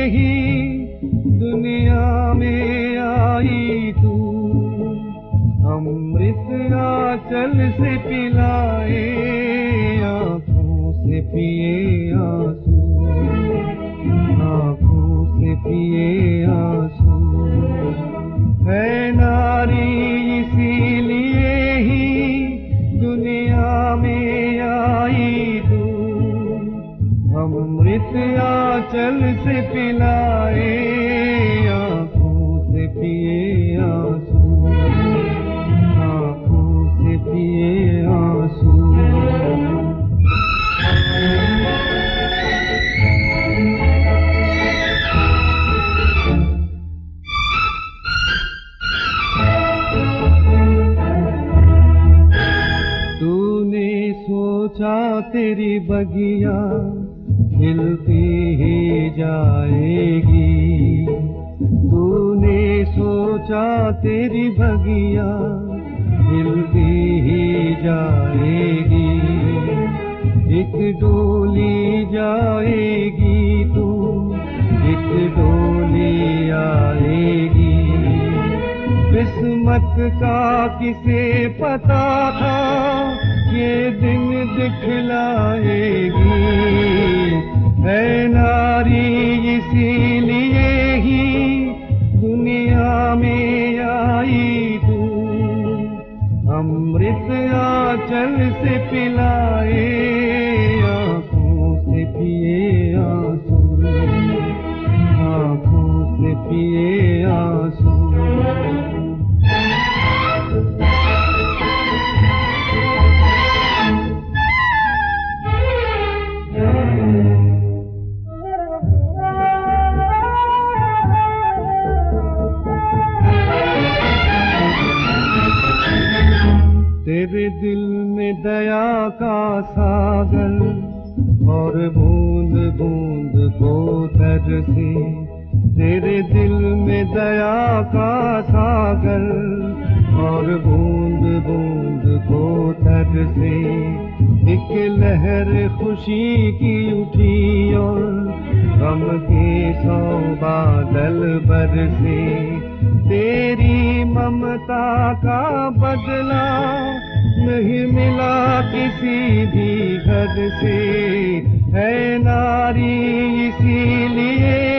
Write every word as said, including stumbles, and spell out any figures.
ही दुनिया में आई तू, अमृत आंचल से पिलाए, आंखों से पिए आंसू, आंखों से पिए आंसू। है नारी इसीलिए ही दुनिया में आई तू, अमृत आंचल से पिलाए, आंखों से पिए आंसू, आंखों से पिए आंसू। तूने सोचा तेरी बगिया खिलती ही जाएगी, तूने सोचा तेरी बगिया खिलती ही जाएगी। एक डोली जाएगी तू, एक डोली आएगी। किस्मत का किसे पता था ये दिन दिखलाएगी। है नारी इसीलिए ही दुनिया में आई तू, अमृत आंचल से पिलाए, आंखों से पिए आंसू, आंखों से पिए आंसू। तेरे दिल में दया का सागर और बूंद बूंद को तरसे, तेरे दिल में दया का सागर और बूंद बूंद को तरसे। एक लहर खुशी की उठी और गम के सौ बादल बरसे। तेरी ममता का बदला नहीं मिला किसी भी हद से। है नारी इसीलिए